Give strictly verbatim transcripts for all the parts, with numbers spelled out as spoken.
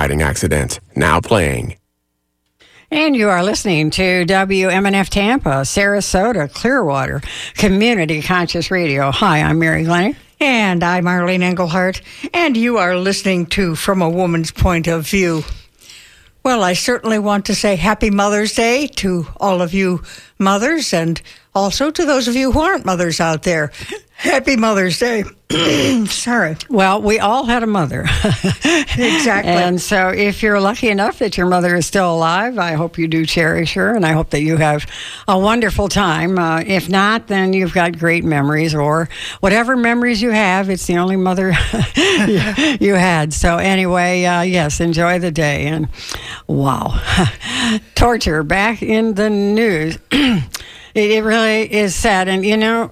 Riding Accident, now playing. And you are listening to W M N F Tampa, Sarasota, Clearwater, Community Conscious Radio. Hi, I'm Mary Glennie. And I'm Arlene Engelhardt. And you are listening to From a Woman's Point of View. Well, I certainly want to say Happy Mother's Day to all of you mothers, and also to those of you who aren't mothers out there. Happy Mother's Day. Sorry. Well, we all had a mother. Exactly. And so if you're lucky enough that your mother is still alive, I hope you do cherish her, and I hope that you have a wonderful time. Uh, if not, then you've got great memories, or whatever memories you have, it's the only mother you had. So anyway, uh, yes, enjoy the day. And wow, torture back in the news. It really is sad. And, you know,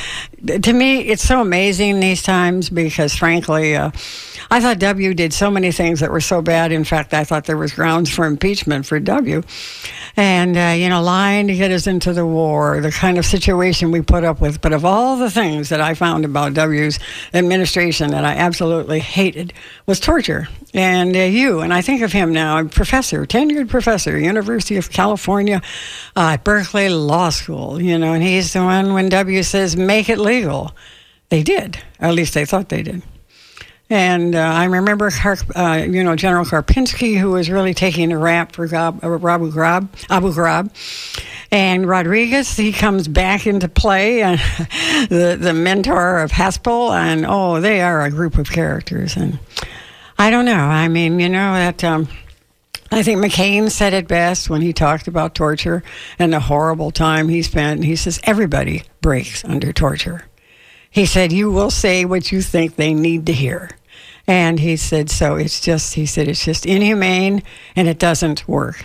to me, it's so amazing these times because, frankly, uh, I thought W did so many things that were so bad. In fact, I thought there was grounds for impeachment for W. And, uh, you know, lying to get us into the war, the kind of situation we put up with. But of all the things that I found about W's administration that I absolutely hated was torture. And uh, you, and I think of him now, a professor, tenured professor, University of California, uh, Berkeley Law School, you know, and he's the one when W says, make it legal. They did, or at least they thought they did. And uh, I remember, uh, you know, General Karpinski, who was really taking a rap for Gab, uh, Abu Ghraib, Abu Ghraib. And Rodriguez, he comes back into play, uh, the, the mentor of Haspel, and, oh, they are a group of characters. And I don't know. I mean, you know, that um, I think McCain said it best when he talked about torture and the horrible time he spent. He says, everybody breaks under torture. He said, you will say what you think they need to hear. And he said, so it's just, he said, it's just inhumane and it doesn't work.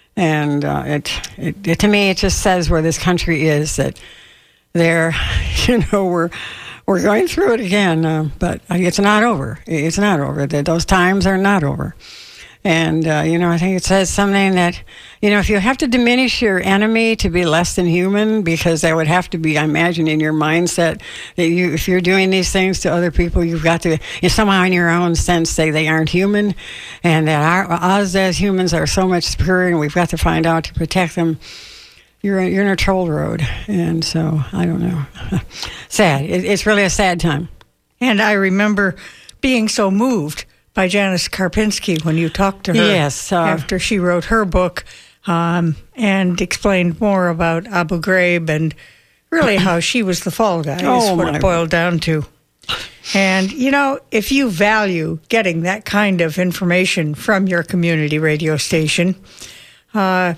And uh, it, it, it, to me, it just says where this country is, that they're, you know, we're, we're going through it again, uh, but it's not over. It's not over. Those times are not over. And, uh, you know, I think it says something that, you know, if you have to diminish your enemy to be less than human, because that would have to be, I imagine, in your mindset, that you, if you're doing these things to other people, you've got to, you know, somehow in your own sense say they aren't human, and that our, us as humans are so much superior, and we've got to find out to protect them. You're, you're in a troll road. And so, I don't know. Sad. It, it's really a sad time. And I remember being so moved by Janice Karpinski when you talked to her yes, uh, after she wrote her book um, and explained more about Abu Ghraib and really how she was the fall guy, oh, is what it boiled down to. And, you know, if you value getting that kind of information from your community radio station, uh,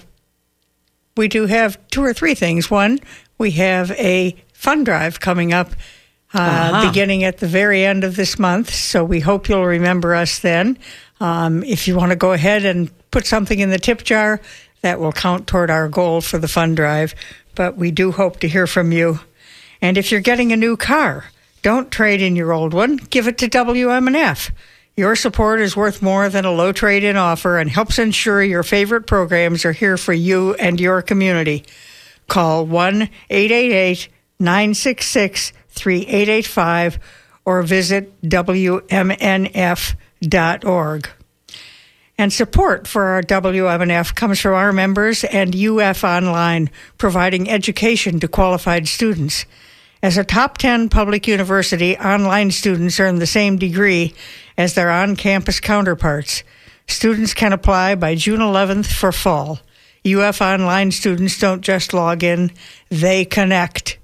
we do have two or three things. One, we have a fund drive coming up Uh, uh-huh. beginning at the very end of this month. So we hope you'll remember us then. Um, if you want to go ahead and put something in the tip jar, that will count toward our goal for the fund drive. But we do hope to hear from you. And if you're getting a new car, don't trade in your old one. Give it to W M N F. Your support is worth more than a low trade-in offer and helps ensure your favorite programs are here for you and your community. Call one eight eight eight, nine six six, three eight eight five or visit W M N F dot org. And support for our W M N F comes from our members and U F Online, providing education to qualified students. As a top ten public university, online students earn the same degree as their on-campus counterparts. Students can apply by June eleventh for fall. U F Online students don't just log in, they connect.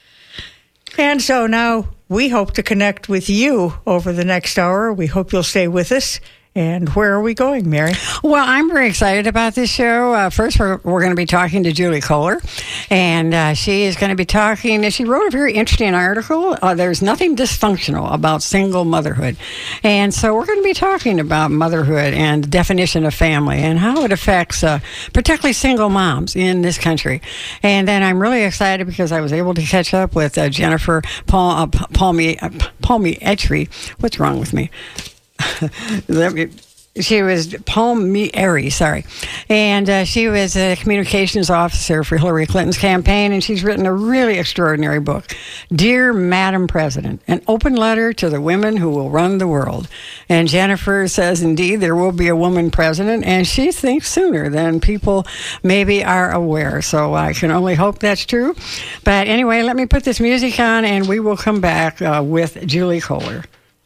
And so now we hope to connect with you over the next hour. We hope you'll stay with us. And where are we going, Mary? Well, I'm very excited about this show. Uh, first, we're, we're going to be talking to Julie Kohler, and uh, she is going to be talking. She wrote a very interesting article. Uh, There's nothing dysfunctional about single motherhood. And so we're going to be talking about motherhood and the definition of family and how it affects uh, particularly single moms in this country. And then I'm really excited because I was able to catch up with uh, Jennifer Paul, uh, Palmi, uh, Palmi Etchery. What's wrong with me? Let me, She was Palmieri, sorry. And uh, she was a communications officer for Hillary Clinton's campaign, and she's written a really extraordinary book, Dear Madam President, an open letter to the women who will run the world. And Jennifer says, indeed, there will be a woman president, and she thinks sooner than people maybe are aware. So I can only hope that's true. But anyway, let me put this music on, and we will come back uh, with Julie Kohler.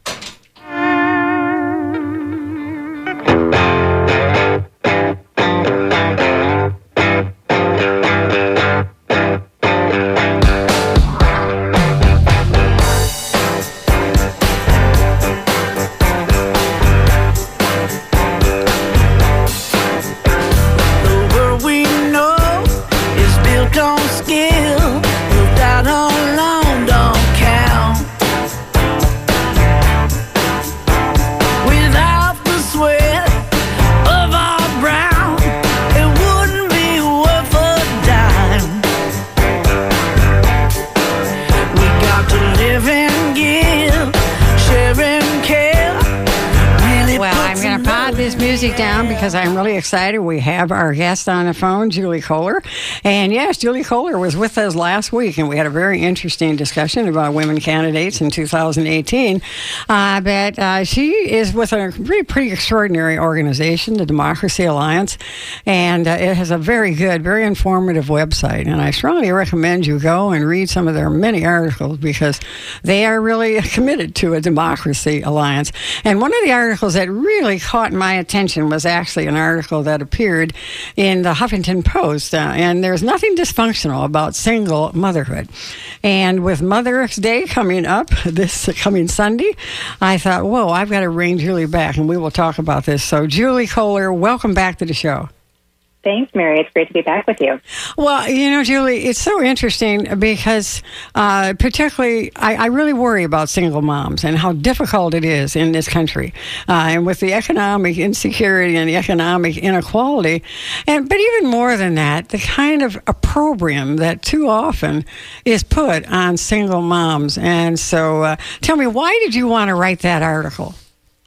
Down because I'm really excited. We have our guest on the phone, Julie Kohler. And yes, Julie Kohler was with us last week, and we had a very interesting discussion about women candidates in two thousand eighteen. Uh, but uh, she is with a really pretty extraordinary organization, the Democracy Alliance, and uh, it has a very good, very informative website. And I strongly recommend you go and read some of their many articles because they are really committed to a Democracy Alliance. And one of the articles that really caught my attention was actually an article that appeared in the Huffington Post, uh, and there's nothing dysfunctional about single motherhood. And with Mother's Day coming up this coming Sunday, I thought, whoa, I've got to bring Julie back, and we will talk about this. So, Julie Kohler, welcome back to the show. Thanks, Mary. It's great to be back with you. Well, you know, Julie, it's so interesting because uh, particularly I, I really worry about single moms and how difficult it is in this country. Uh, and with the economic insecurity and the economic inequality. And But even more than that, the kind of opprobrium that too often is put on single moms. And so uh, tell me, why did you want to write that article?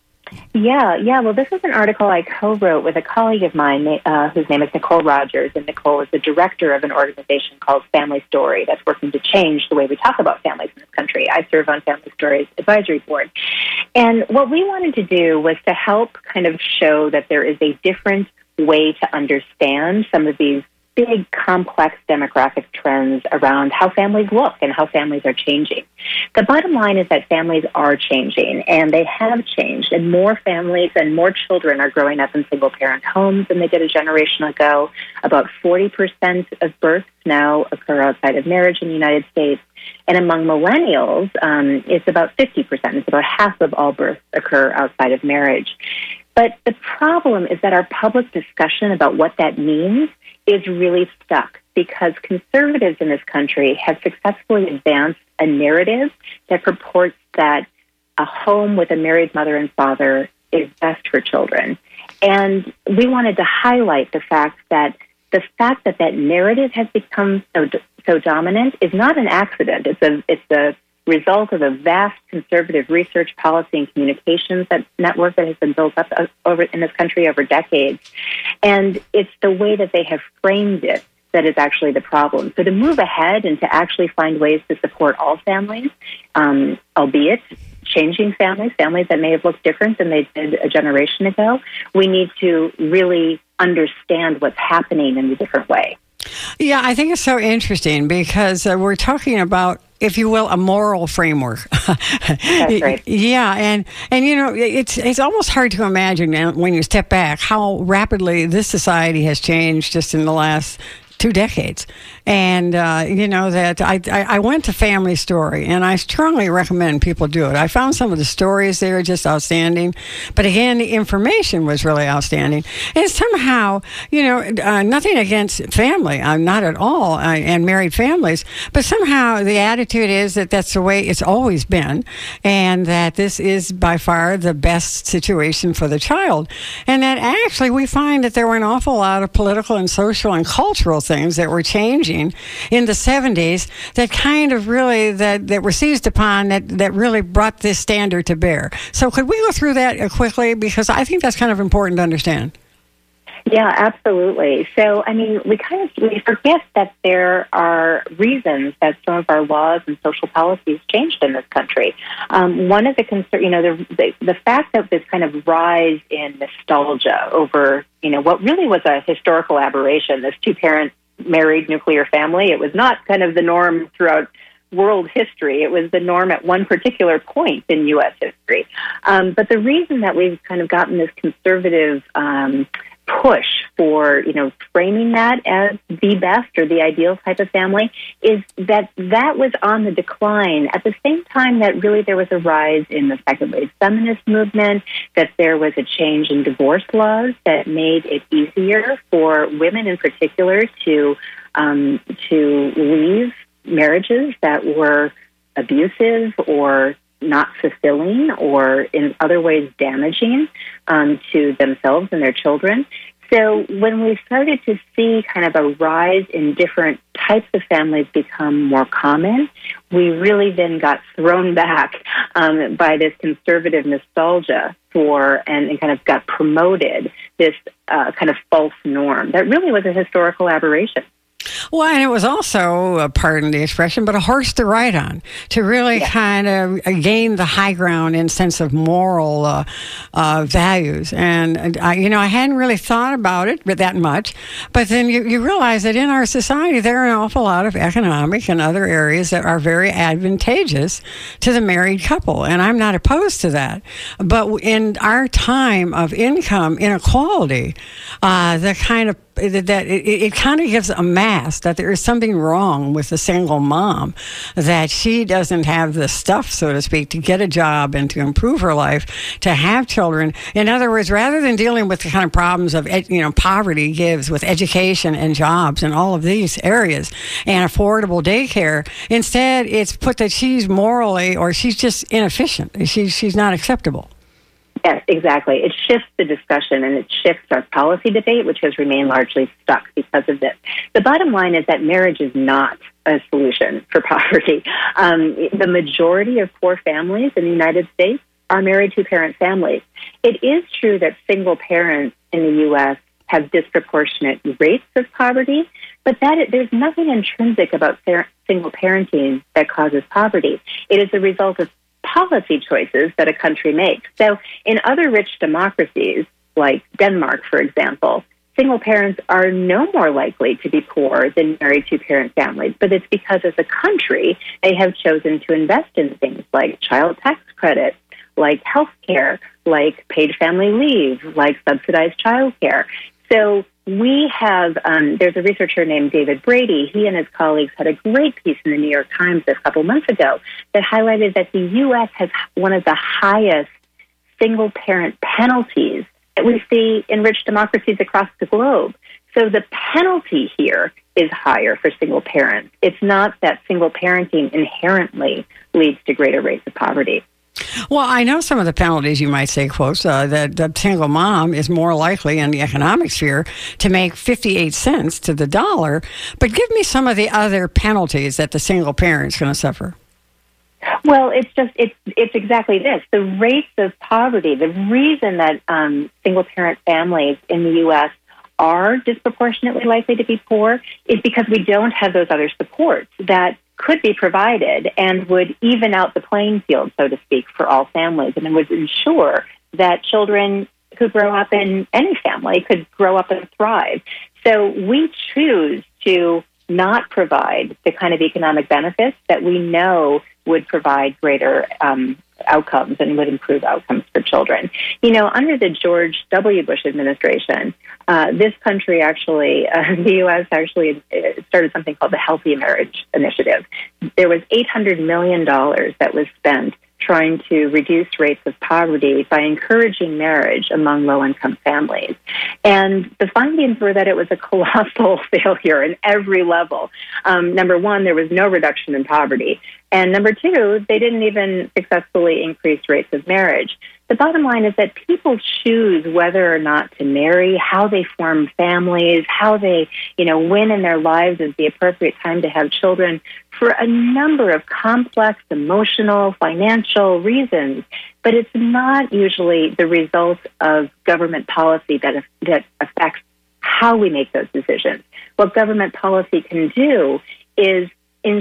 Yeah, yeah. Well, this was an article I co-wrote with a colleague of mine uh, whose name is Nicole Rogers. And Nicole is the director of an organization called Family Story that's working to change the way we talk about families in this country. I serve on Family Story's advisory board. And what we wanted to do was to help kind of show that there is a different way to understand some of these big, complex demographic trends around how families look and how families are changing. The bottom line is that families are changing, and they have changed, and more families and more children are growing up in single-parent homes than they did a generation ago. About forty percent of births now occur outside of marriage in the United States, and among millennials, um, it's about fifty percent. It's about half of all births occur outside of marriage. But the problem is that our public discussion about what that means is really stuck because conservatives in this country have successfully advanced a narrative that purports that a home with a married mother and father is best for children. And we wanted to highlight the fact that the fact that that narrative has become so so dominant is not an accident. It's a it's a result of a vast conservative research, policy, and communications that network that has been built up over in this country over decades. And it's the way that they have framed it that is actually the problem. So to move ahead and to actually find ways to support all families, um, albeit changing families, families that may have looked different than they did a generation ago, we need to really understand what's happening in a different way. Yeah, I think it's so interesting because uh, we're talking about, if you will, a moral framework. That's right. Yeah, and and you know, it's it's almost hard to imagine when you step back how rapidly this society has changed just in the last two decades. And, uh, you know, that I, I, I went to Family Story, and I strongly recommend people do it. I found some of the stories there just outstanding. But again, the information was really outstanding. And somehow, you know, uh, nothing against family, uh, not at all, uh, and married families, but somehow the attitude is that that's the way it's always been, and that this is by far the best situation for the child. And that actually we find that there were an awful lot of political and social and cultural things that were changing in the seventies that kind of really, that, that were seized upon, that, that really brought this standard to bear. So could we go through that uh, quickly? Because I think that's kind of important to understand. Yeah, absolutely. So, I mean, we kind of we forget that there are reasons that some of our laws and social policies changed in this country. Um, one of the concern, you know, the, the the fact that this kind of rise in nostalgia over, you know, what really was a historical aberration, this two-parent married nuclear family. It was not kind of the norm throughout world history. It was the norm at one particular point in U S history. Um, but the reason that we've kind of gotten this conservative um, push for, you know, framing that as the best or the ideal type of family is that that was on the decline at the same time that really there was a rise in the second wave feminist movement, that there was a change in divorce laws that made it easier for women in particular to um, to leave marriages that were abusive or not fulfilling or in other ways damaging um, to themselves and their children. So when we started to see kind of a rise in different types of families become more common, we really then got thrown back um, by this conservative nostalgia for and, and kind of got promoted this uh, kind of false norm that really was a historical aberration. Well, and it was also, uh, pardon the expression, but a horse to ride on, to really yeah. kind of gain the high ground in sense of moral uh, uh, values. And, uh, you know, I hadn't really thought about it that much, but then you, you realize that in our society, there are an awful lot of economic and other areas that are very advantageous to the married couple. And I'm not opposed to that. But in our time of income inequality, uh, the kind of that it, it kind of gives a mask that there is something wrong with the single mom, that she doesn't have the stuff, so to speak, to get a job and to improve her life, to have children. In other words, rather than dealing with the kind of problems of, you know, poverty gives with education and jobs and all of these areas and affordable daycare, instead it's put that she's morally or she's just inefficient. She's, she's not acceptable. Yes, exactly. It shifts the discussion and it shifts our policy debate, which has remained largely stuck because of this. The bottom line is that marriage is not a solution for poverty. Um, the majority of poor families in the United States are married two-parent families. It is true that single parents in the U S have disproportionate rates of poverty, but that there's nothing intrinsic about single parenting that causes poverty. It is the result of policy choices that a country makes. So in other rich democracies, like Denmark, for example, single parents are no more likely to be poor than married two-parent families, but it's because as a country, they have chosen to invest in things like child tax credits, like health care, like paid family leave, like subsidized child care. So we have, um, there's a researcher named David Brady. He and his colleagues had a great piece in the New York Times a couple months ago that highlighted that the U S has one of the highest single-parent penalties that we see in rich democracies across the globe. So the penalty here is higher for single parents. It's not that single parenting inherently leads to greater rates of poverty. Well, I know some of the penalties, you might say, quotes, uh, that the single mom is more likely in the economic sphere to make fifty-eight cents to the dollar. But give me some of the other penalties that the single parent's going to suffer. Well, it's just, it's it's exactly this. The rates of poverty, the reason that um, single-parent families in the U S are disproportionately likely to be poor is because we don't have those other supports that could be provided and would even out the playing field, so to speak, for all families, and it would ensure that children who grow up in any family could grow up and thrive. So we choose to not provide the kind of economic benefits that we know would provide greater um, outcomes and would improve outcomes for children. You know, under the George W. Bush administration, uh, this country actually, uh, the U S actually started something called the Healthy Marriage Initiative. There was eight hundred million dollars that was spent trying to reduce rates of poverty by encouraging marriage among low-income families. And the findings were that it was a colossal failure in every level. Um, number one, there was no reduction in poverty. And number two, they didn't even successfully increase rates of marriage. The bottom line is that people choose whether or not to marry, how they form families, how they, you know, when in their lives is the appropriate time to have children for a number of complex emotional, financial reasons. But it's not usually the result of government policy that, that affects how we make those decisions. What government policy can do is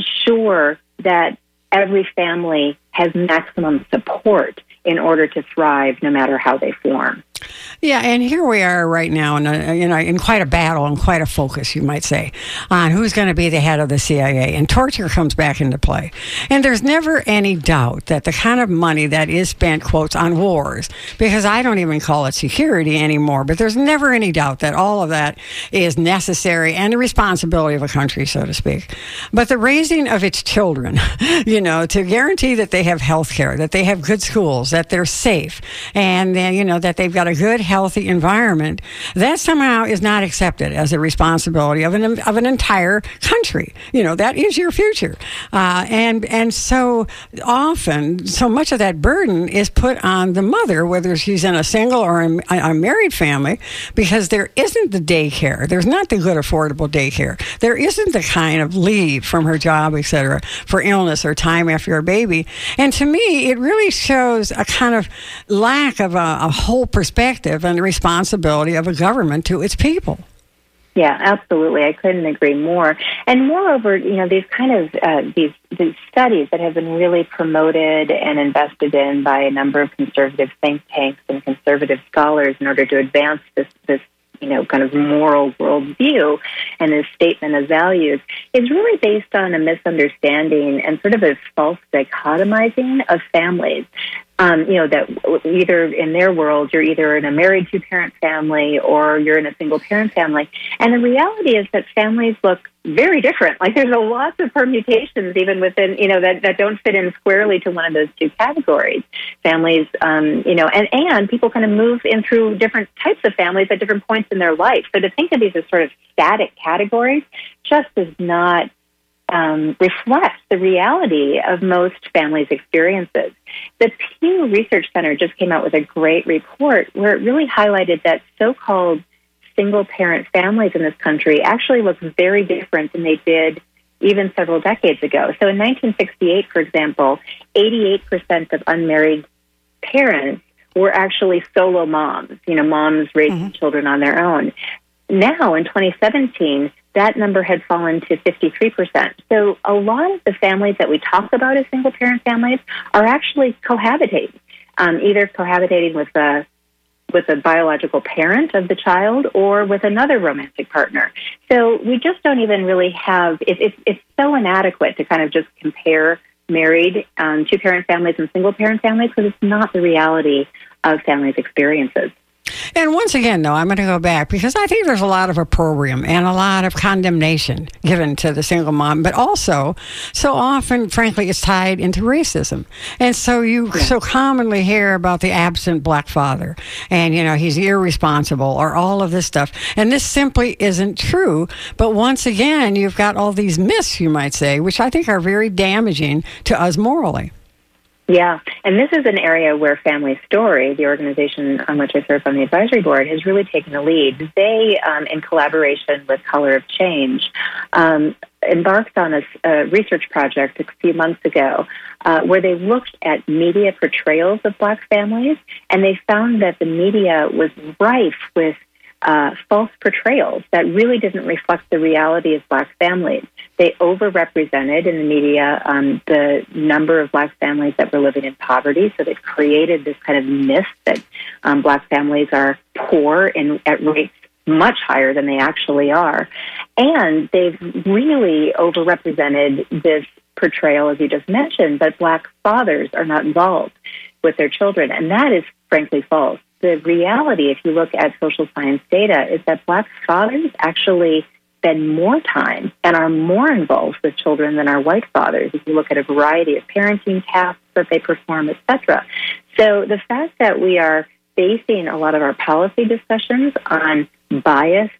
ensure that every family has maximum support in order to thrive, no matter how they form. Yeah, and here we are right now in, a, you know, in quite a battle and quite a focus, you might say, on who's going to be the head of the C I A. And torture comes back into play. And there's never any doubt that the kind of money that is spent, quotes, on wars, because I don't even call it security anymore, but there's never any doubt that all of that is necessary and the responsibility of a country, so to speak. But the raising of its children, you know, to guarantee that they have health care, that they have good schools, that they're safe, and then, you know, that they've got a good, healthy environment, that somehow is not accepted as a responsibility of an of an entire country. You know, that is your future. Uh, and and so often, so much of that burden is put on the mother, whether she's in a single or a, a married family, because there isn't the daycare. There's not the good, affordable daycare. There isn't the kind of leave from her job, et cetera, for illness or time after a baby. And to me, it really shows a kind of lack of a, a whole perspective and the responsibility of a government to its people. Yeah, absolutely. I couldn't agree more. And moreover, you know, these kind of uh, these these studies that have been really promoted and invested in by a number of conservative think tanks and conservative scholars in order to advance this this you know, kind of moral worldview and this statement of values is really based on a misunderstanding and sort of a false dichotomizing of families. Um, you know, that either in their world, you're either in a married two-parent family or you're in a single-parent family. And the reality is that families look very different. Like there's a lots of permutations even within, you know, that, that don't fit in squarely to one of those two categories. Families, um, you know, and, and people kind of move in through different types of families at different points in their life. So to think of these as sort of static categories just does not Um, reflects the reality of most families' experiences. The Pew Research Center just came out with a great report where it really highlighted that so-called single-parent families in this country actually look very different than they did even several decades ago. So in nineteen sixty-eight, for example, eighty-eight percent of unmarried parents were actually solo moms, you know, moms raising mm-hmm. children on their own. Now, in twenty seventeen, that number had fallen to fifty-three percent. So a lot of the families that we talk about as single-parent families are actually cohabitating, um, either cohabitating with a with a biological parent of the child or with another romantic partner. So we just don't even really have, it, it, it's so inadequate to kind of just compare married um, two-parent families and single-parent families because it's not the reality of families' experiences. And once again, though, I'm going to go back because I think there's a lot of opprobrium and a lot of condemnation given to the single mom, but also so often, frankly, it's tied into racism. And so you yeah. so commonly hear about the absent black father and, you know, he's irresponsible or all of this stuff. And this simply isn't true. But once again, you've got all these myths, you might say, which I think are very damaging to us morally. Yeah, and this is an area where Family Story, the organization on which I serve on the advisory board, has really taken the lead. They, um, in collaboration with Color of Change, um, embarked on a, a research project a few months ago uh, where they looked at media portrayals of black families, and they found that the media was rife with Uh, false portrayals that really didn't reflect the reality of black families. They overrepresented in the media um, the number of black families that were living in poverty, so they've created this kind of myth that um, black families are poor and at rates much higher than they actually are. And they've really overrepresented this portrayal, as you just mentioned, that black fathers are not involved with their children, and that is frankly false. The reality, if you look at social science data, is that black fathers actually spend more time and are more involved with children than our white fathers, if you look at a variety of parenting tasks that they perform, et cetera. So the fact that we are basing a lot of our policy discussions on biased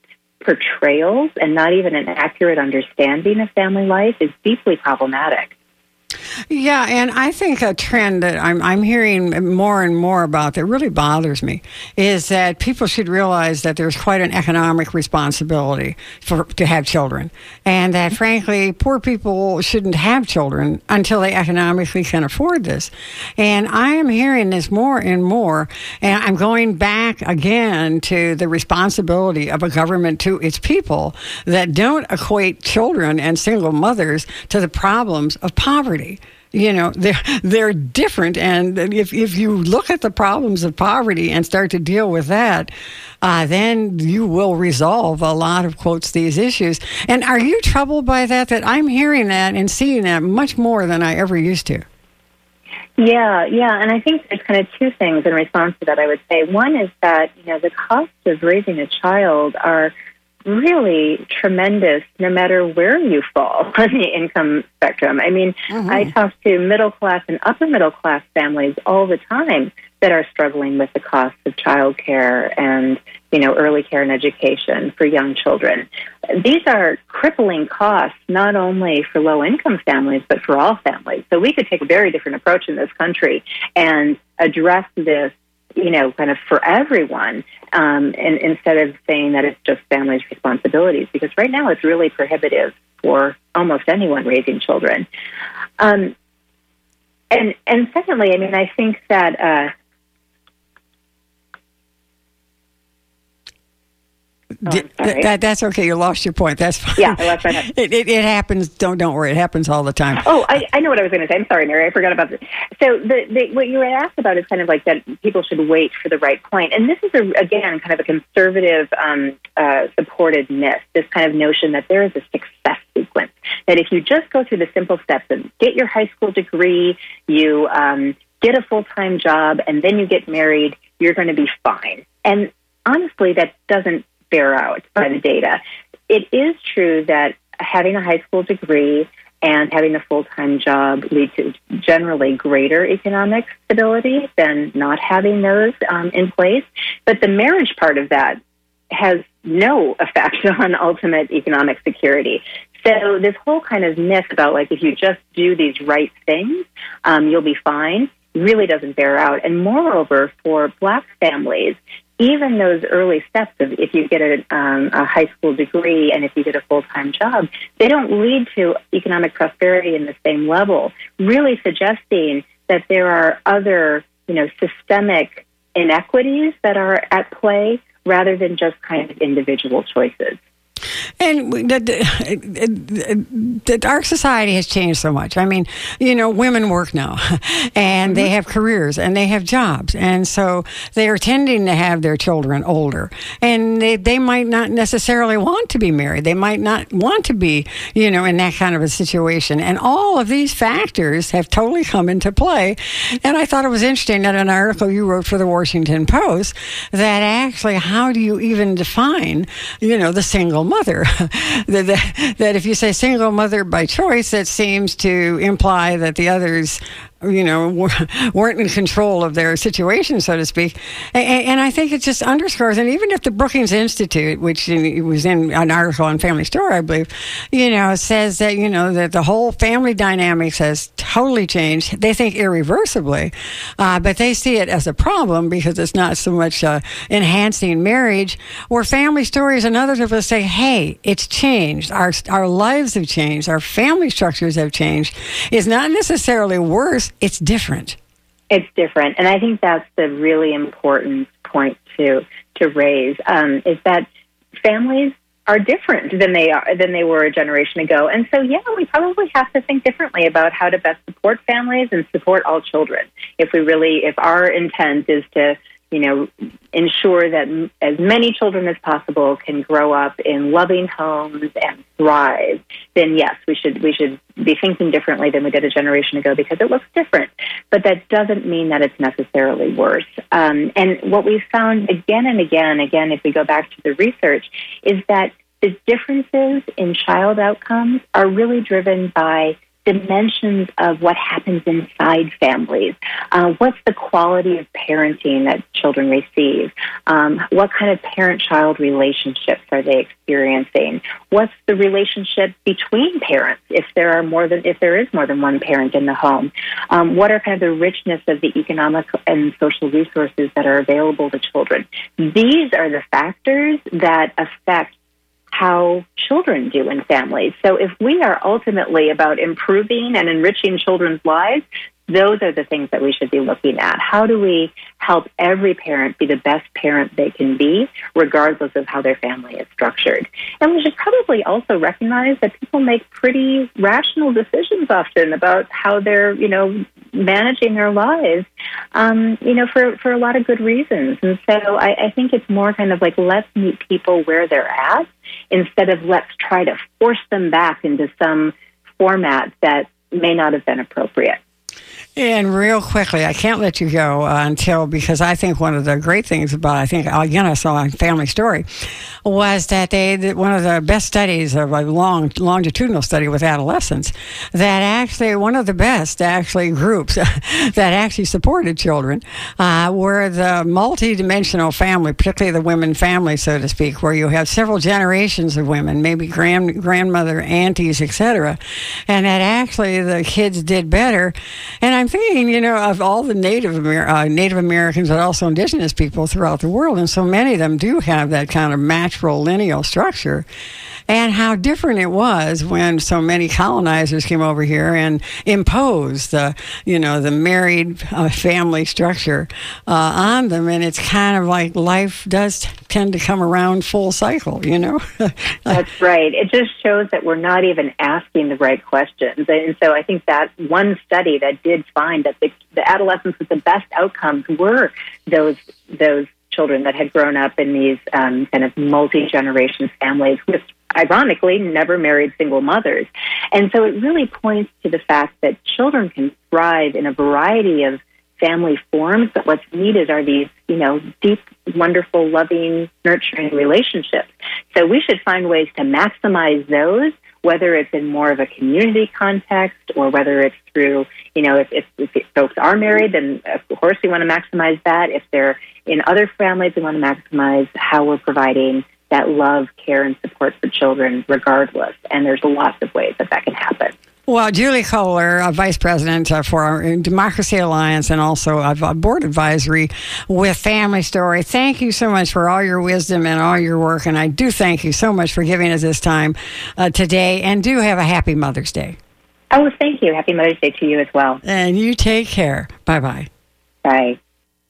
portrayals and not even an accurate understanding of family life is deeply problematic. Yeah, and I think a trend that I'm, I'm hearing more and more about that really bothers me is that people should realize that there's quite an economic responsibility for to have children, and that frankly, poor people shouldn't have children until they economically can afford this. And I am hearing this more and more, and I'm going back again to the responsibility of a government to its people that don't equate children and single mothers to the problems of poverty. You know, they're, they're different. And if, if you look at the problems of poverty and start to deal with that, uh, then you will resolve a lot of, quotes, these issues. And are you troubled by that? That I'm hearing that and seeing that much more than I ever used to. Yeah, yeah, and I think there's kind of two things in response to that, I would say. One is that, you know, the costs of raising a child are really tremendous no matter where you fall on the income spectrum. I mean, mm-hmm. I talk to middle-class and upper-middle-class families all the time that are struggling with the costs of childcare and, you know, early care and education for young children. These are crippling costs not only for low-income families, but for all families. So we could take a very different approach in this country and address this, you know, kind of for everyone, um, and instead of saying that it's just families' responsibilities, because right now it's really prohibitive for almost anyone raising children. Um, and and secondly, I mean, I think that uh, Oh, D- that, that's okay. You lost your point. That's fine. Yeah, I lost my point. It, it, it happens. Don't don't worry. It happens all the time. Oh, I, I know what I was going to say. I'm sorry, Mary. I forgot about this. So the, the, what you were asked about is kind of like that people should wait for the right point. And this is, a, again, kind of a conservative um, uh, supported myth, this kind of notion that there is a success sequence, that if you just go through the simple steps and get your high school degree, you um, get a full-time job, and then you get married, you're going to be fine. And honestly, that doesn't bear out by the data. It is true that having a high school degree and having a full-time job lead to generally greater economic stability than not having those um, in place. But the marriage part of that has no effect on ultimate economic security. So this whole kind of myth about, like, if you just do these right things, um, you'll be fine, really doesn't bear out. And moreover, for Black families, even those early steps of if you get a, um, a high school degree and if you get a full-time job, they don't lead to economic prosperity in the same level, really suggesting that there are other, you know, systemic inequities that are at play rather than just kind of individual choices. And the, the, the, our society has changed so much. I mean, you know, women work now, and mm-hmm. they have careers, and they have jobs, and so they are tending to have their children older, and they, they might not necessarily want to be married. They might not want to be, you know, in that kind of a situation. And all of these factors have totally come into play. And I thought it was interesting that an article you wrote for the Washington Post that actually, how do you even define, you know, the single mother? that, that, that if you say single mother by choice, that seems to imply that the others, you know, weren't in control of their situation, so to speak. And, and I think it just underscores, and even if the Brookings Institute, which was in an article on Family Story, I believe, you know, says that, you know, that the whole family dynamics has totally changed. They think irreversibly, uh, but they see it as a problem because it's not so much uh, enhancing marriage, where Family Stories and others of us say, hey, it's changed. Our, our lives have changed. Our family structures have changed. It's not necessarily worse. It's different. It's different. And I think that's the really important point to to raise, um, is that families are different than they are than they were a generation ago. And so, yeah, we probably have to think differently about how to best support families and support all children. If we really, if our intent is to, you know, ensure that m- as many children as possible can grow up in loving homes and thrive, then yes, we should we should be thinking differently than we did a generation ago, because it looks different. But that doesn't mean that it's necessarily worse. Um, and what we've found again and again, again, if we go back to the research, is that the differences in child outcomes are really driven by dimensions of what happens inside families. Uh, what's the quality of parenting that children receive? Um, what kind of parent-child relationships are they experiencing? What's the relationship between parents if there are more than if there is more than one parent in the home? Um, what are kind of the richness of the economic and social resources that are available to children? These are the factors that affect how children do in families. So if we are ultimately about improving and enriching children's lives, those are the things that we should be looking at. How do we help every parent be the best parent they can be, regardless of how their family is structured? And we should probably also recognize that people make pretty rational decisions often about how they're, you know, managing their lives, um, you know, for, for a lot of good reasons. And so I, I think it's more kind of like, let's meet people where they're at instead of let's try to force them back into some format that may not have been appropriate. And real quickly, I can't let you go uh, until, because I think one of the great things about, I think, again, I saw on Family Story, was that they, that one of the best studies of a long, longitudinal study with adolescents, that actually one of the best actually groups that actually supported children uh, were the multidimensional family, particularly the women family, so to speak, where you have several generations of women, maybe grand, grandmother, aunties, et cetera, and that actually the kids did better. And I'm thinking, you know, of all the Native Amer- uh, Native Americans and also indigenous people throughout the world, and so many of them do have that kind of matrilineal structure, and how different it was when so many colonizers came over here and imposed the, you know, the married uh, family structure uh, on them, and it's kind of like life does t- tend to come around full cycle, you know? That's right. It just shows that we're not even asking the right questions. And so I think that one study that did find that the, the adolescents with the best outcomes were those those children that had grown up in these um, kind of multi-generation families with, ironically, never married single mothers. And so it really points to the fact that children can thrive in a variety of family forms, but what's needed are these, you know, deep, wonderful, loving, nurturing relationships. So we should find ways to maximize those, whether it's in more of a community context or whether it's through, you know, if, if, if folks are married, then of course we want to maximize that. If they're in other families, we want to maximize how we're providing that love, care, and support for children regardless. And there's lots of ways that that can happen. Well, Julie Kohler, uh, Vice President uh, for our Democracy Alliance and also uh, Board Advisory with Family Story, thank you so much for all your wisdom and all your work. And I do thank you so much for giving us this time uh, today. And do have a happy Mother's Day. Oh, thank you. Happy Mother's Day to you as well. And you take care. Bye-bye. Bye.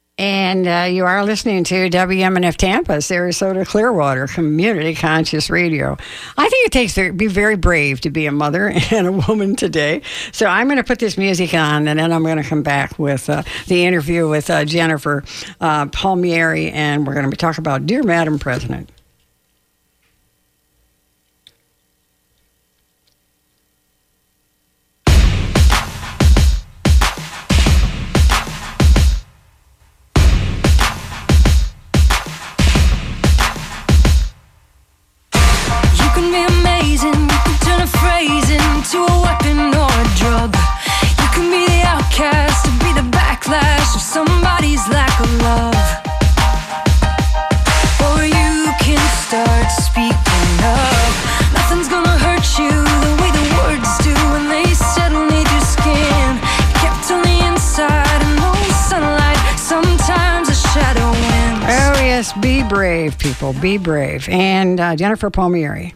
And uh, you are listening to W M N F Tampa, Sarasota Clearwater Community Conscious Radio. I think it takes to be very brave to be a mother and a woman today. So I'm going to put this music on, and then I'm going to come back with uh, the interview with uh, Jennifer uh, Palmieri, and we're going to talk about Dear Madam President. To a weapon or a drug. You can be the outcast or be the backlash of somebody's lack of love. Or you can start speaking up. Nothing's gonna hurt you the way the words do when they settle neath your skin. Kept on the inside and no sunlight, sometimes a shadow wins. Oh yes, be brave, people, be brave. And uh, Jennifer Palmieri.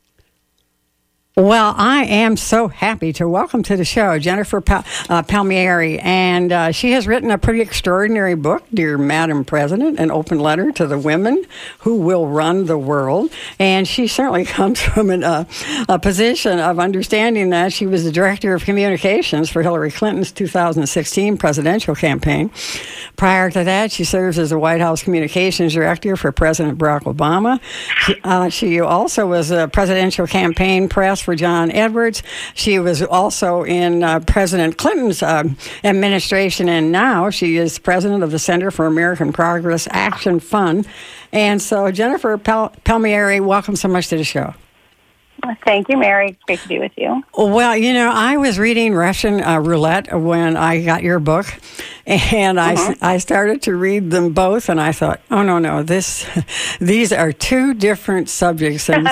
Well, I am so happy to welcome to the show Jennifer Pal- uh, Palmieri, and uh, she has written a pretty extraordinary book, Dear Madam President, an open letter to the women who will run the world. And she certainly comes from an, uh, a position of understanding that she was the director of communications for Hillary Clinton's two thousand sixteen presidential campaign. Prior to that, she serves as the White House communications director for President Barack Obama. She, uh, she also was a presidential campaign press for John Edwards. She was also in uh, President Clinton's uh, administration, and now she is president of the Center for American Progress Action Fund. And so, Jennifer Pal- Palmieri, welcome so much to the show. Thank you, Mary. Great to be with you. Well, you know, I was reading Russian uh, roulette when I got your book, and I, mm-hmm. I started to read them both, and I thought, oh no, no, this these are two different subjects, and,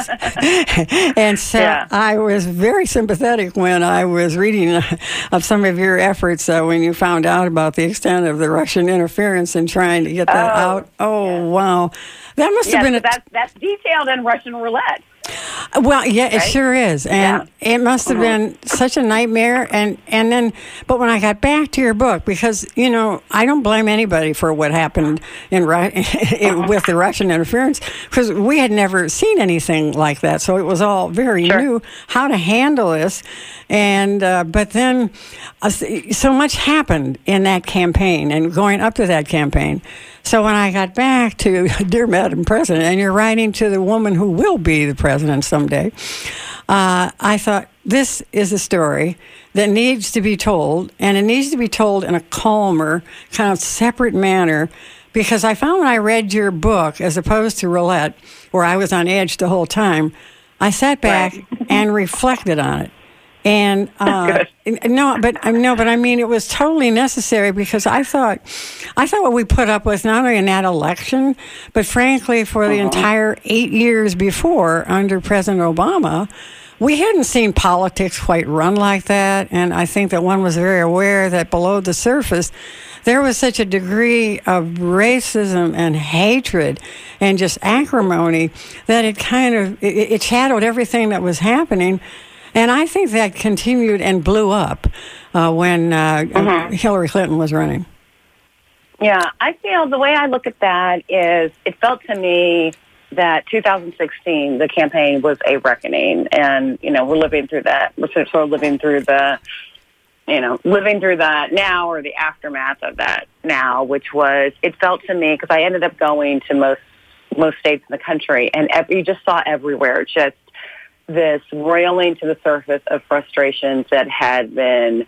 and so yeah. I was very sympathetic when I was reading uh, of some of your efforts uh, when you found out about the extent of the Russian interference and trying to get that oh, out. Oh yeah. wow, that must yes, have been so a that's that's detailed in Russian roulette. Well, yeah, it right? sure is, and yeah. it must have been such a nightmare. And, and then, but when I got back to your book, because you know, I don't blame anybody for what happened in with the Russian interference, because we had never seen anything like that, so it was all very sure. new how to handle this. And uh, but then, uh, so much happened in that campaign and going up to that campaign. So when I got back to Dear Madam President, and you're writing to the woman who will be the president someday, uh, I thought, this is a story that needs to be told, and it needs to be told in a calmer, kind of separate manner, because I found when I read your book, as opposed to roulette, where I was on edge the whole time, I sat back right. and reflected on it. And uh, no, but no, but I mean, it was totally necessary, because I thought, I thought what we put up with, not only in that election, but frankly, for the uh-huh. entire eight years before under President Obama, we hadn't seen politics quite run like that. And I think that one was very aware that below the surface, there was such a degree of racism and hatred and just acrimony that it kind of it, it shadowed everything that was happening. And I think that continued and blew up uh, when uh, mm-hmm. Hillary Clinton was running. Yeah, I feel the way I look at that is it felt to me that two thousand sixteen, the campaign was a reckoning. And, you know, we're living through that. We're sort of living through the, you know, living through that now, or the aftermath of that now, which was, it felt to me, because I ended up going to most, most states in the country, and every, you just saw everywhere just this roiling to the surface of frustrations that had been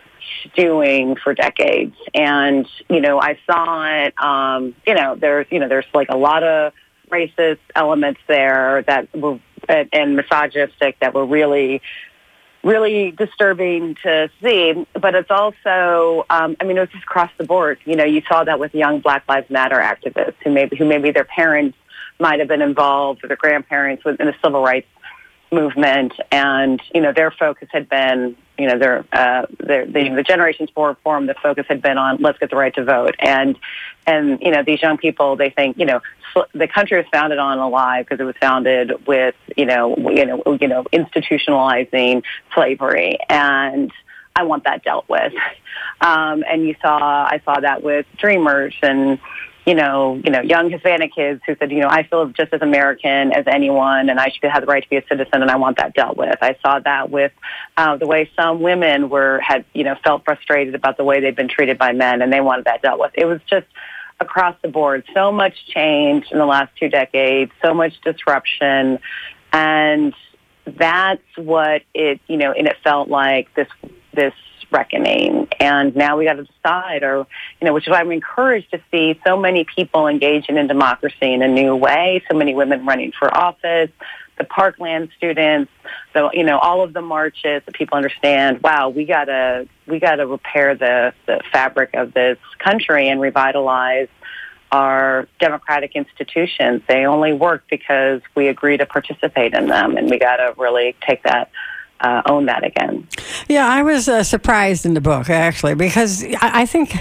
stewing for decades. And, you know, I saw it, um, you know, there's, you know, there's like a lot of racist elements there that were, and misogynistic, that were really, really disturbing to see. But it's also, um, I mean, it was just across the board. You know, you saw that with young Black Lives Matter activists who maybe, who maybe their parents might have been involved, or their grandparents in the civil rights movement, and you know their focus had been, you know, their uh, their the, the Generations for Reform. The focus had been on let's get the right to vote, and and you know these young people, they think, you know, the country was founded on a lie because it was founded with you know you know you know institutionalizing slavery, and I want that dealt with. Um, and you saw I saw that with Dreamers and. You know, you know, young Hispanic kids who said, you know, I feel just as American as anyone, and I should have the right to be a citizen, and I want that dealt with. I saw that with uh, the way some women were had, you know, felt frustrated about the way they'd been treated by men, and they wanted that dealt with. It was just across the board, so much change in the last two decades, so much disruption, and that's what it, you know, and it felt like this this. reckoning. And now we got to decide, or, you know, which is why I'm encouraged to see so many people engaging in democracy in a new way, so many women running for office, the Parkland students, the, you know, all of the marches, that people understand, wow, we gotta, we gotta repair the, the fabric of this country and revitalize our democratic institutions. They only work because we agree to participate in them, and we gotta really take that Uh, own that again. Yeah, I was uh, surprised in the book, actually, because I, I think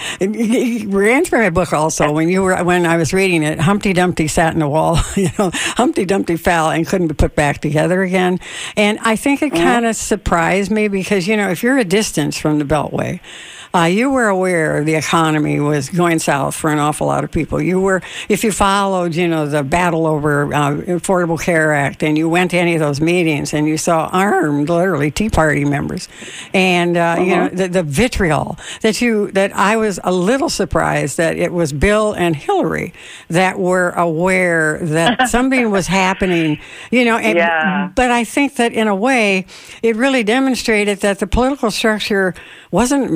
you were answering my book also when you were when I was reading it. Humpty Dumpty sat in the wall, you know, Humpty Dumpty fell and couldn't be put back together again. And I think it mm-hmm. kind of surprised me because, you know, if you're a distance from the Beltway, Uh, you were aware the economy was going south for an awful lot of people. You were, if you followed, you know, the battle over uh, Affordable Care Act, and you went to any of those meetings, and you saw armed, literally, Tea Party members, and uh, uh-huh. you know the, the vitriol that you that I was a little surprised that it was Bill and Hillary that were aware that something was happening. You know, and, yeah. but I think that in a way, it really demonstrated that the political structure wasn't matching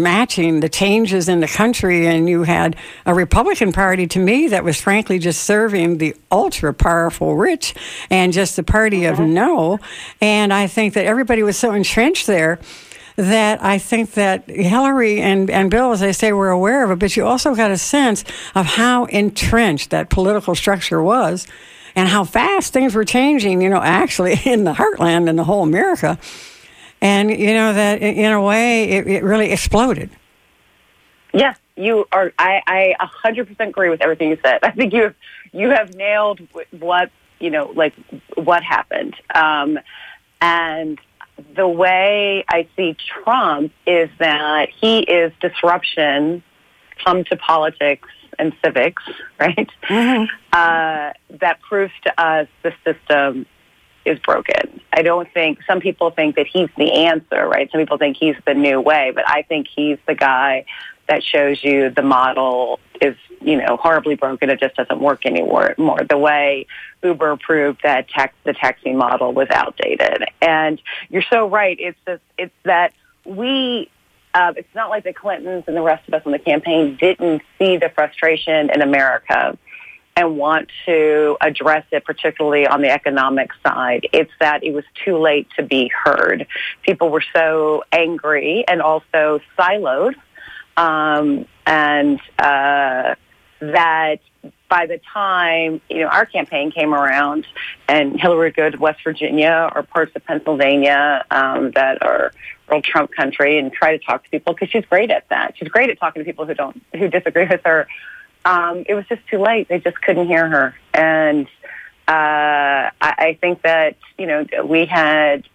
watching the changes in the country, and you had a Republican Party, to me, that was frankly just serving the ultra powerful rich and just the party mm-hmm. of no. And I think that everybody was so entrenched there that I think that Hillary and, and Bill, as I say, were aware of it, but you also got a sense of how entrenched that political structure was and how fast things were changing, you know, actually in the heartland and the whole America. And, you know, that in a way, it, it really exploded. Yes, you are. I, I one hundred percent agree with everything you said. I think you have, you have nailed what, you know, like what happened. Um, and the way I see Trump is that he is disruption come to politics and civics, right? Mm-hmm. Uh, that proves to us the system is broken. I don't think, some people think that he's the answer, right? Some people think he's the new way, but I think he's the guy that shows you the model is, you know, horribly broken. It just doesn't work anymore. More the way Uber proved that tax, the taxi model was outdated. And you're so right. It's just, it's that we, Uh, it's not like the Clintons and the rest of us on the campaign didn't see the frustration in America and want to address it, particularly on the economic side. It's that it was too late to be heard. People were so angry and also siloed, um, and uh, that by the time, you know, our campaign came around and Hillary would go to West Virginia or parts of Pennsylvania um, that are real Trump country and try to talk to people, because she's great at that. She's great at talking to people who don't, who disagree with her. Um, it was just too late. They just couldn't hear her. And uh, I, I think that, you know, we had,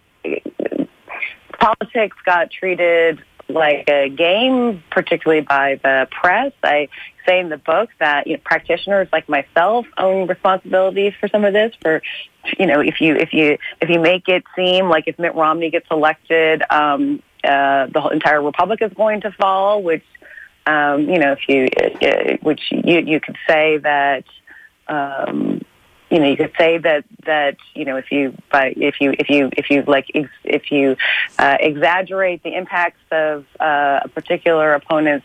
politics got treated like a game, particularly by the press. I say in the book that, you know, practitioners like myself own responsibilities for some of this. For, you know, if you if you if you make it seem like if Mitt Romney gets elected, um, uh, the whole entire republic is going to fall. Which, um, you know, if you uh, which you you could say that. Um, You know, you could say that that you know if you by if you if you if you like ex, if you uh, exaggerate the impacts of uh, a particular opponent's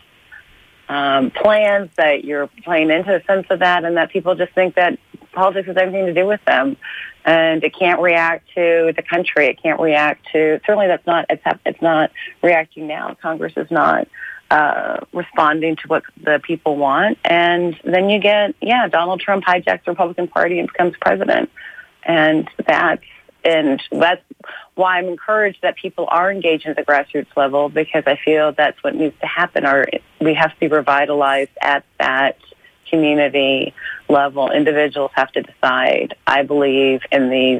um, plans, that you're playing into a sense of that, and that people just think that politics has anything to do with them, and it can't react to the country. It can't react to certainly that's not it's it's not reacting now. Congress is not. Uh, responding to what the people want, and then you get, yeah, Donald Trump hijacks the Republican Party and becomes president, and that's and that's why I'm encouraged that people are engaged at the grassroots level, because I feel that's what needs to happen. Or we have to be revitalized at that community level. Individuals have to decide. I believe in these.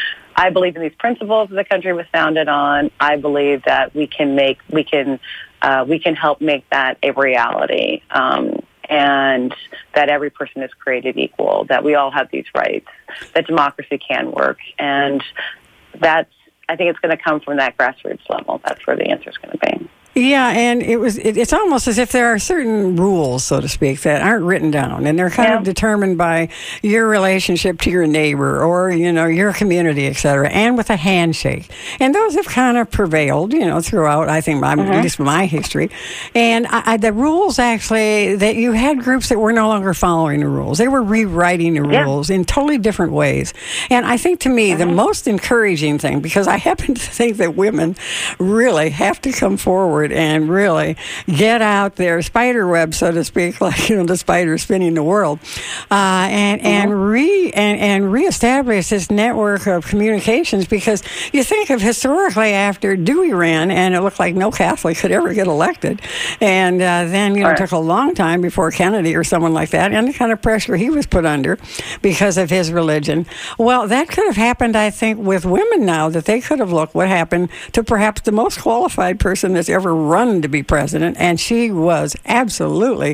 I believe in these principles that the country was founded on. I believe that we can make we can. Uh, we can help make that a reality, um, and that every person is created equal, that we all have these rights, that democracy can work. And that's, I think it's going to come from that grassroots level. That's where the answer is going to be. Yeah, and it was. It, it's almost as if there are certain rules, so to speak, that aren't written down, and they're kind yeah. of determined by your relationship to your neighbor or, you know, your community, et cetera, and with a handshake. And those have kind of prevailed, you know, throughout, I think, my, mm-hmm. at least my history. And I, I, the rules, actually, that you had groups that were no longer following the rules. They were rewriting the yeah. rules in totally different ways. And I think, to me, mm-hmm. the most encouraging thing, because I happen to think that women really have to come forward and really get out their spider web, so to speak, like, you know, the spider spinning the world, uh, and mm-hmm. and re and, and reestablish this network of communications. Because you think of historically after Dewey ran, and it looked like no Catholic could ever get elected, and uh, then you know right. it took a long time before Kennedy or someone like that, and the kind of pressure he was put under because of his religion. Well, that could have happened, I think, with women now, that they could have looked what happened to perhaps the most qualified person that's ever run to be president, and she was absolutely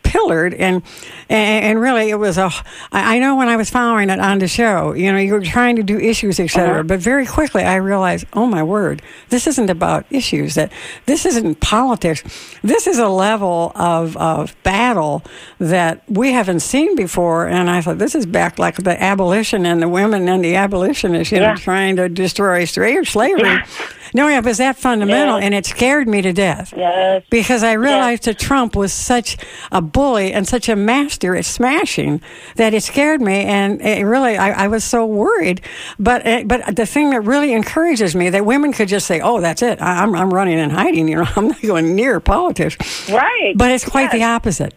pillared, and and, and really it was a. I I know when I was following it on the show, you know, you were trying to do issues, et cetera. Uh-huh. But very quickly, I realized, oh my word, this isn't about issues. That this isn't politics. This is a level of of battle that we haven't seen before. And I thought, this is back like the abolition and the women and the abolitionists, you Yeah. know, trying to destroy stra- slavery. Yeah. No, yeah, it was that fundamental, Yes. and it scared me to death. Yes. Because I realized that Trump was such a bully and such a master at smashing that it scared me, and it really, I, I was so worried. But uh, but the thing that really encourages me that women could just say, "Oh, that's it. I, I'm I'm running and hiding. You know, I'm not going near politics." Right. But it's quite Yes. the opposite.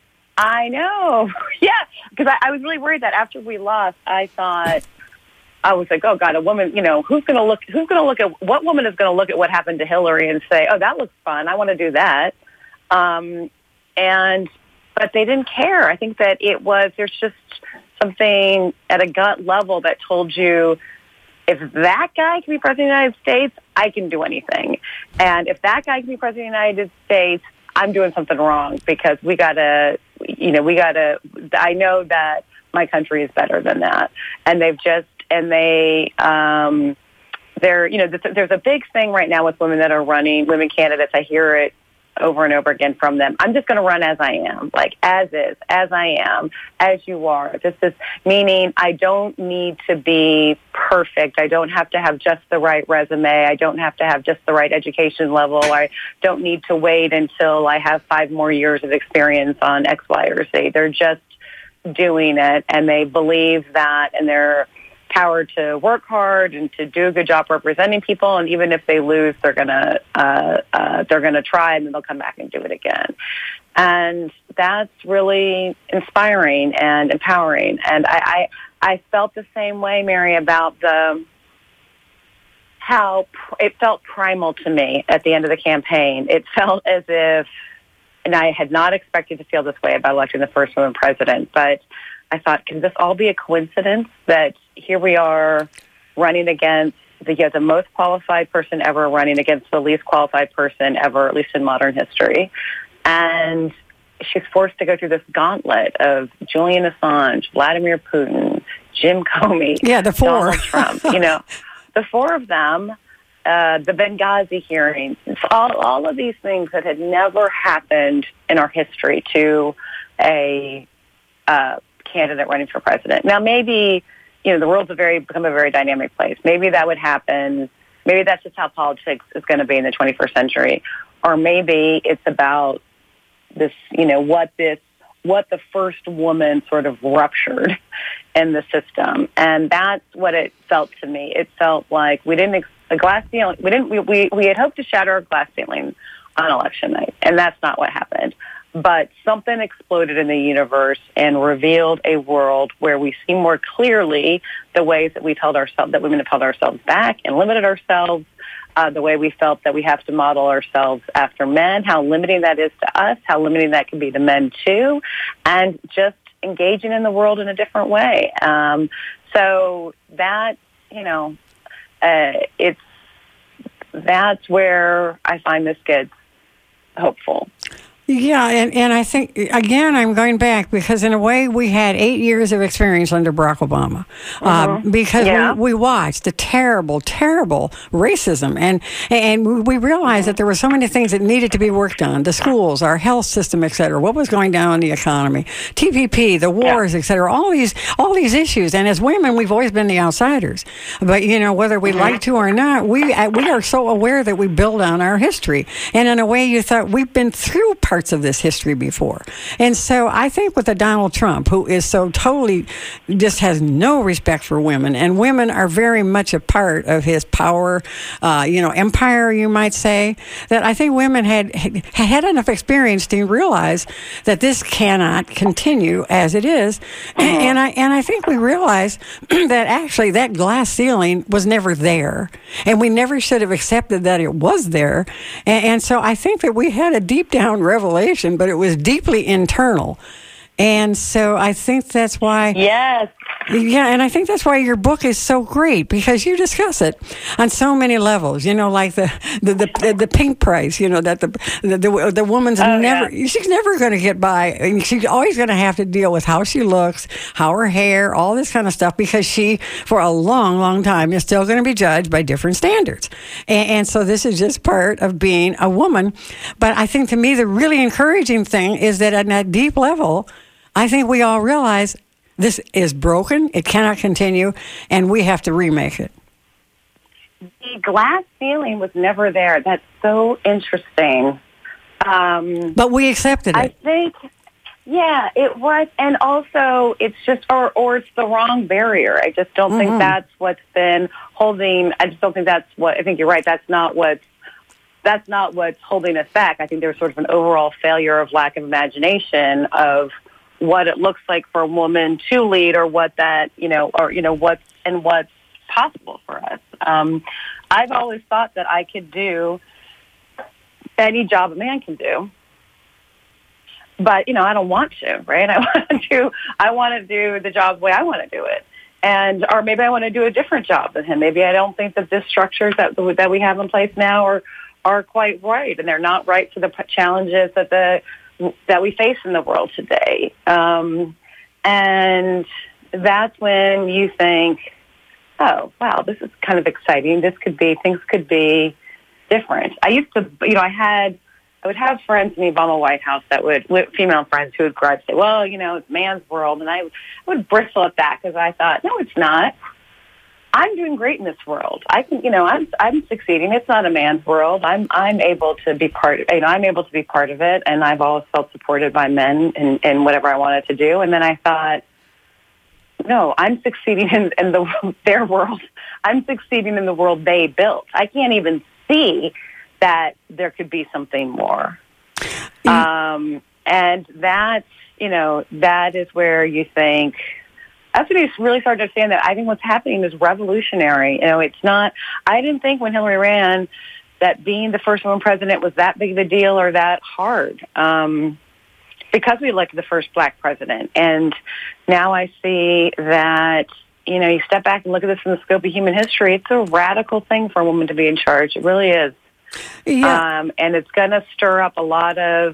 I know. Yeah, because I, I was really worried that after we lost, I thought, I was like, oh God, a woman, you know, who's going to look, who's going to look at, what woman is going to look at what happened to Hillary and say, oh, that looks fun. I want to do that. Um, and, but they didn't care. I think that it was, there's just something at a gut level that told you, if that guy can be president of the United States, I can do anything. And if that guy can be president of the United States, I'm doing something wrong, because we got to, you know, we got to, I know that my country is better than that. And they've just, and they, um, they're, you know, there's a big thing right now with women that are running, women candidates. I hear it over and over again from them. I'm just going to run as I am, like as is, as I am, as you are. This is meaning I don't need to be perfect. I don't have to have just the right resume. I don't have to have just the right education level. I don't need to wait until I have five more years of experience on X, Y, or Z. They're just doing it, and they believe that, and they're power to work hard and to do a good job representing people, and even if they lose, they're gonna uh, uh, they're gonna try, and then they'll come back and do it again. And that's really inspiring and empowering. And I, I, I felt the same way, Mary, about the how pr- it felt primal to me at the end of the campaign. It felt as if, and I had not expected to feel this way about electing the first woman president, but I thought, can this all be a coincidence that here we are running against the, you know, the most qualified person ever running against the least qualified person ever, at least in modern history. And she's forced to go through this gauntlet of Julian Assange, Vladimir Putin, Jim Comey, Yeah, the four. Donald Trump, you know, the four of them, uh, the Benghazi hearings, it's all, all of these things that had never happened in our history to a uh, candidate running for president. Now, maybe, you know, the world's a very become a very dynamic place. Maybe that would happen. Maybe that's just how politics is going to be in the twenty-first century. Or maybe it's about this, you know, what this, what the first woman sort of ruptured in the system. And that's what it felt to me. It felt like we didn't, a glass ceiling, we didn't, we, we, we had hoped to shatter a glass ceiling on election night. And that's not what happened. But something exploded in the universe and revealed a world where we see more clearly the ways that we held ourselves, that women have held ourselves back and limited ourselves, uh, the way we felt that we have to model ourselves after men, how limiting that is to us, how limiting that can be to men too, and just engaging in the world in a different way. Um, so that, you know, uh, it's, that's where I find this gets hopeful. Yeah, and, and I think, again, I'm going back because in a way we had eight years of experience under Barack Obama uh, because Yeah. we, we watched the terrible, terrible racism. And and we realized that there were so many things that needed to be worked on, the schools, our health system, et cetera, what was going down in the economy, T P P, the wars, et cetera, all these, all these issues. And as women, we've always been the outsiders. But, you know, whether we like to or not, we, we are so aware that we build on our history. And in a way, you thought we've been through parts of this history before. And so I think with the Donald Trump, who is so totally, just has no respect for women, and women are very much a part of his power, uh, you know, empire, you might say, that I think women had, had had enough experience to realize that this cannot continue as it is. And, and I and I think we realized that actually that glass ceiling was never there, and we never should have accepted that it was there. And, and so I think that we had a deep down revelation, but it was deeply internal. And so I think that's why Yes. Yeah, and I think that's why your book is so great, because you discuss it on so many levels. You know, like the the the, the pink price. You know that the the the, the woman's Oh, never yeah. she's never going to get by. I mean, she's always going to have to deal with how she looks, how her hair, all this kind of stuff, because she, for a long, long time, is still going to be judged by different standards. And, and so this is just part of being a woman. But I think to me the really encouraging thing is that at that deep level, I think we all realize this is broken, it cannot continue, and we have to remake it. The glass ceiling was never there. That's so interesting. Um, But we accepted I it. think, yeah, it was. And also, it's just, or, or it's the wrong barrier. I just don't Mhm. think that's what's been holding, I just don't think that's what, I think you're right, that's not what's, that's not what's holding us back. I think there's sort of an overall failure of lack of imagination of what it looks like for a woman to lead, or what that, you know, or, you know, what's, and what's possible for us. Um, I've always thought that I could do any job a man can do, but, you know, I don't want to, right? I want to do, I want to do the job the way I want to do it. And, or maybe I want to do a different job than him. Maybe I don't think that the structures that, that we have in place now are, are quite right, and they're not right for the challenges that the, that we face in the world today. Um, and that's when you think, oh, wow, this is kind of exciting. This could be, things could be different. I used to, you know, I had, I would have friends in the Obama White House that would, female friends who would gripe, say, well, you know, it's man's world. And I, I would bristle at that because I thought, no, it's not. I'm doing great in this world. I can, you know, I'm I'm succeeding. It's not a man's world. I'm I'm able to be part. You know, I'm able to be part of it, and I've always felt supported by men in, in whatever I wanted to do. And then I thought, no, I'm succeeding in, in the their world. I'm succeeding in the world they built. I can't even see that there could be something more. Mm-hmm. Um, and that's, you know, that is where you think. That's when you really start to understand that I think what's happening is revolutionary. You know, it's not, I didn't think when Hillary ran that being the first woman president was that big of a deal or that hard, um, because we elected the first black president. And now I see that, you know, you step back and look at this in the scope of human history, it's a radical thing for a woman to be in charge. It really is. Yeah. Um, and it's going to stir up a lot of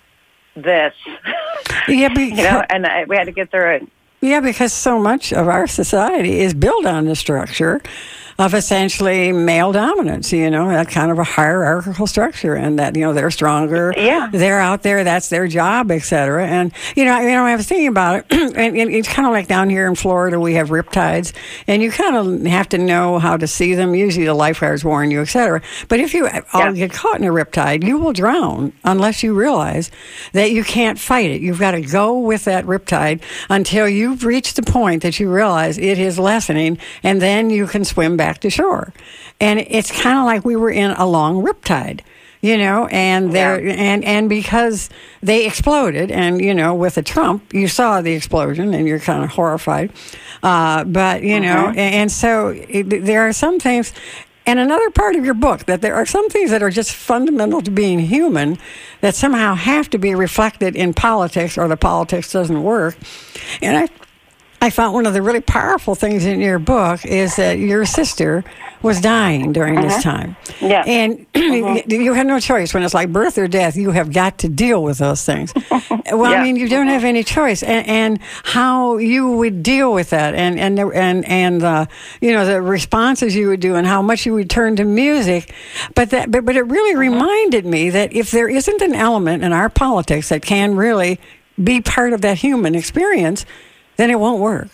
this. Yeah, because, you know, and I, we had to get through it. Yeah, because so much of our society is built on the structure of essentially male dominance, you know, that kind of a hierarchical structure, and that, you know, they're stronger, yeah. they're out there, that's their job, et cetera. And, you know, you know, I was thinking about it, and, and it's kind of like down here in Florida, we have riptides, and you kind of have to know how to see them. Usually the lifeguards warn you, et cetera. But if you all yeah. get caught in a riptide, you will drown unless you realize that you can't fight it. You've got to go with that riptide until you've reached the point that you realize it is lessening, and then you can swim back to shore. And it's kind of like we were in a long riptide, you know, and there yeah. and and because they exploded, and you know, with a Trump, you saw the explosion, and you're kind of horrified. Uh, but you mm-hmm. know, and, and so it, there are some things. And another part of your book, that there are some things that are just fundamental to being human that somehow have to be reflected in politics, or the politics doesn't work. And I. I found one of the really powerful things in your book is that your sister was dying during uh-huh. this time. Yeah. And uh-huh. you had no choice. When it's like birth or death, you have got to deal with those things. Well, yeah. I mean, you don't have any choice. And, and how you would deal with that, and and and and uh, you know, the responses you would do, and how much you would turn to music. But that, but, but it really uh-huh. reminded me that if there isn't an element in our politics that can really be part of that human experience, then it won't work.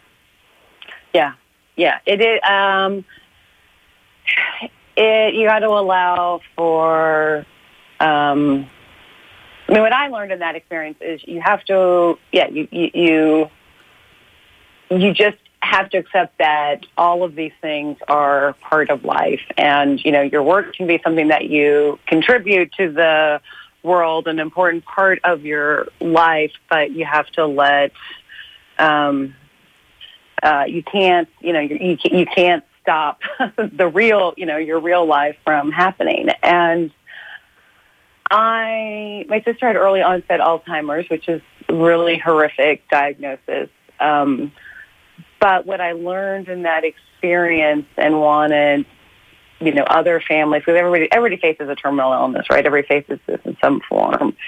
Yeah, yeah. It is. Um, it you got to allow for. Um, I mean, what I learned in that experience is you have to. Yeah, you you you, you just have to accept that all of these things are part of life, and you know, your work can be something that you contribute to the world, an important part of your life, but you have to let. Um, uh, you can't, you know, you, you can't stop the real, you know, your real life from happening. And I, my sister had early onset Alzheimer's, which is really horrific diagnosis. Um, but what I learned in that experience and wanted, you know, other families, because everybody, everybody faces a terminal illness, right? Everybody faces this in some form,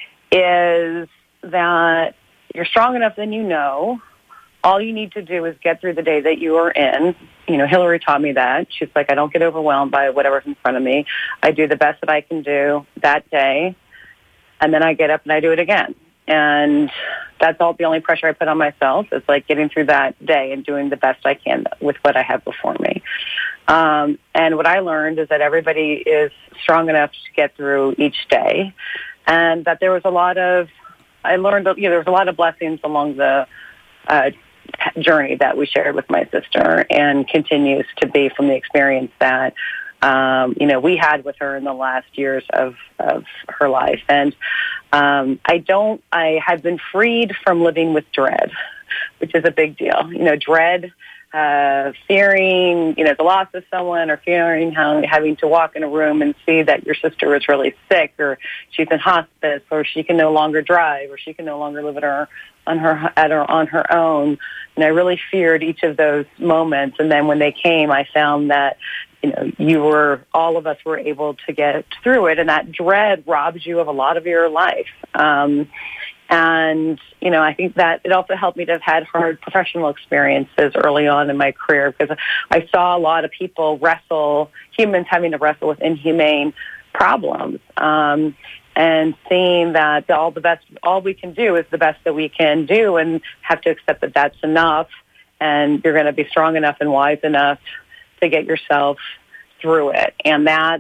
is that you're strong enough, then you know. All you need to do is get through the day that you are in. You know, Hillary taught me that. She's like, I don't get overwhelmed by whatever's in front of me. I do the best that I can do that day, and then I get up and I do it again. And that's all the only pressure I put on myself is like getting through that day and doing the best I can with what I have before me. Um, and what I learned is that everybody is strong enough to get through each day, and that there was a lot of, I learned, you know, there was a lot of blessings along the uh, journey that we shared with my sister, and continues to be from the experience that, um, you know, we had with her in the last years of, of her life. And um, I don't, I have been freed from living with dread, which is a big deal. You know, dread, uh, fearing, you know, the loss of someone, or fearing how having to walk in a room and see that your sister is really sick, or she's in hospice, or she can no longer drive, or she can no longer live at her on her at her on her own. And I really feared each of those moments. And then when they came, I found that, you know, you were, all of us were able to get through it, and that dread robs you of a lot of your life. Um, and, you know, I think that it also helped me to have had hard professional experiences early on in my career, because I saw a lot of people wrestle, humans having to wrestle with inhumane problems. Um, and seeing that all the best, all we can do is the best that we can do, and have to accept that that's enough, and you're going to be strong enough and wise enough to get yourself through it. And that's,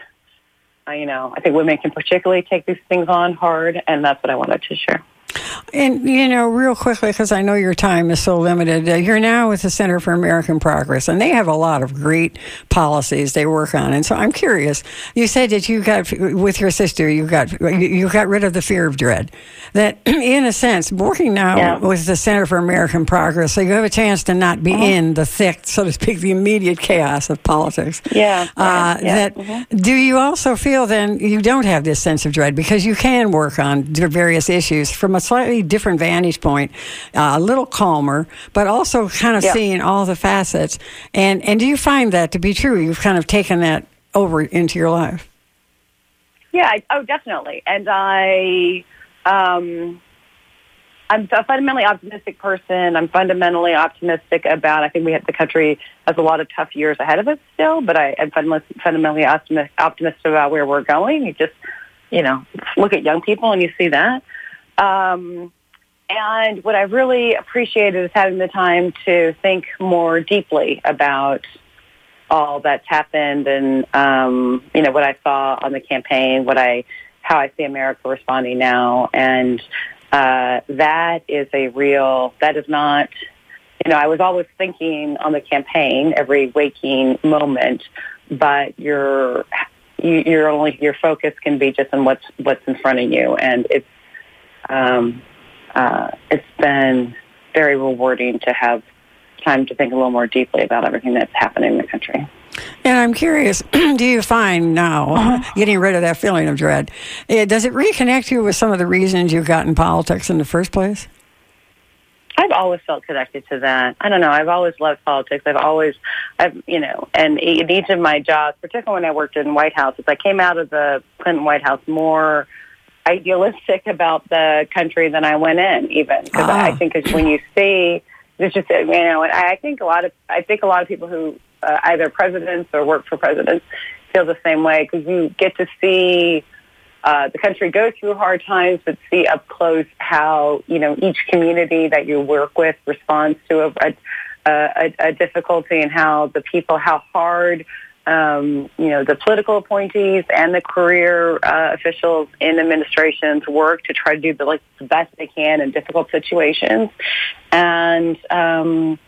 uh, you know, I think women can particularly take these things on hard, and that's what I wanted to share. And, you know, real quickly, because I know your time is so limited, uh, you're now with the Center for American Progress, and they have a lot of great policies they work on. And so I'm curious, you said that you got, with your sister, you got you got rid of the fear of dread. That, in a sense, working now yeah. with the Center for American Progress, so you have a chance to not be uh-huh. in the thick, so to speak, the immediate chaos of politics. Yeah. Uh, yeah. That mm-hmm. Do you also feel then you don't have this sense of dread, because you can work on various issues from a slightly different vantage point, uh, a little calmer, but also kind of yeah. seeing all the facets. And and do you find that to be true? You've kind of taken that over into your life. Yeah, I, oh, definitely. And I, um, I'm a fundamentally optimistic person. I'm fundamentally optimistic about, I think we have, the country has a lot of tough years ahead of us still, but I, I'm fundamentally, fundamentally optimistic, optimistic about where we're going. You just, you know, look at young people and you see that. Um, and what I really appreciated is having the time to think more deeply about all that's happened, and, um, you know, what I saw on the campaign, what I, how I see America responding now. And, uh, that is a real, that is not, you know, I was always thinking on the campaign every waking moment, but your, you, your only, your focus can be just on what's, what's in front of you. And it's, Um, uh, it's been very rewarding to have time to think a little more deeply about everything that's happening in the country. And I'm curious, do you find now, uh-huh. getting rid of that feeling of dread, it, does it reconnect you with some of the reasons you got in politics in the first place? I've always felt connected to that. I don't know. I've always loved politics. I've always, I've, you know, and in each of my jobs, particularly when I worked in White House, I came out of the Clinton White House more idealistic about the country than I went in, even, because ah. I think it's when you see, there's just, you know, and I think a lot of, I think a lot of people who uh, either presidents or work for presidents feel the same way, because you get to see uh, the country go through hard times, but see up close how, you know, each community that you work with responds to a, a, a, a difficulty, and how the people, how hard Um, you know, the political appointees and the career uh, officials in administrations work to try to do the, like, the best they can in difficult situations. And um,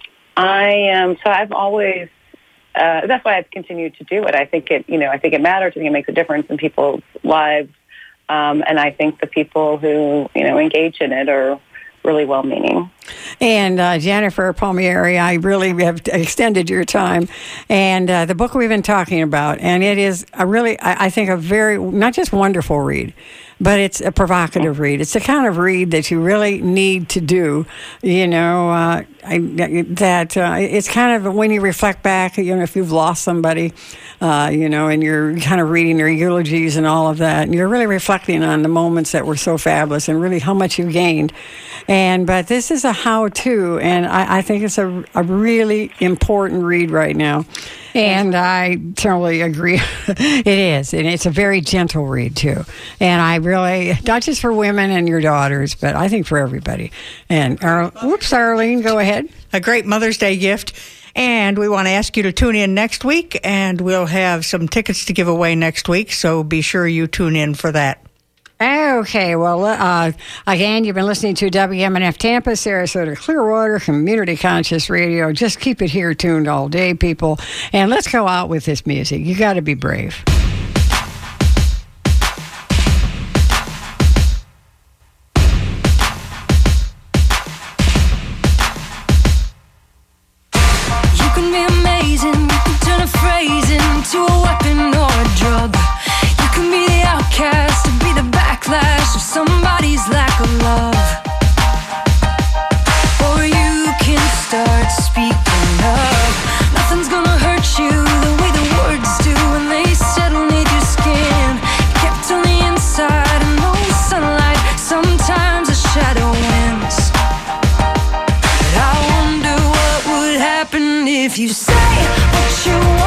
I am, so I've always, uh, that's why I've continued to do it. I think it, you know, I think it matters. I think it makes a difference in people's lives. Um, and I think the people who, you know, engage in it are really well-meaning. And uh, Jennifer Palmieri, I really have extended your time, and uh, the book we've been talking about, and it is a really, I, I think, a very, not just wonderful read, but it's a provocative read. It's the kind of read that you really need to do. You know, uh, I, that uh, it's kind of when you reflect back. You know, if you've lost somebody, uh, you know, and you're kind of reading their eulogies and all of that, and you're really reflecting on the moments that were so fabulous and really how much you gained. And but this is a how-to, and I, I think it's a, a really important read right now. And I totally agree. It is. And it's a very gentle read, too. And I really, not just for women and your daughters, but I think for everybody. And, Ar- whoops, Arlene, go ahead. A great Mother's Day gift. And we want to ask you to tune in next week, and we'll have some tickets to give away next week. So be sure you tune in for that. Okay, well, uh, again, you've been listening to W M N F Tampa, Sarasota, Clearwater, Community Conscious Radio. Just keep it here tuned all day, people. And let's go out with this music. You got to be brave. You can be amazing, you can turn a phrase into a weapon or a drug. You can be the outcast, to be the backlash of somebody's lack of love. Or you can start speaking up. Nothing's gonna hurt you the way the words do when they settle need your skin. Kept on the inside and no sunlight, sometimes a shadow wins. But I wonder what would happen if you say what you want.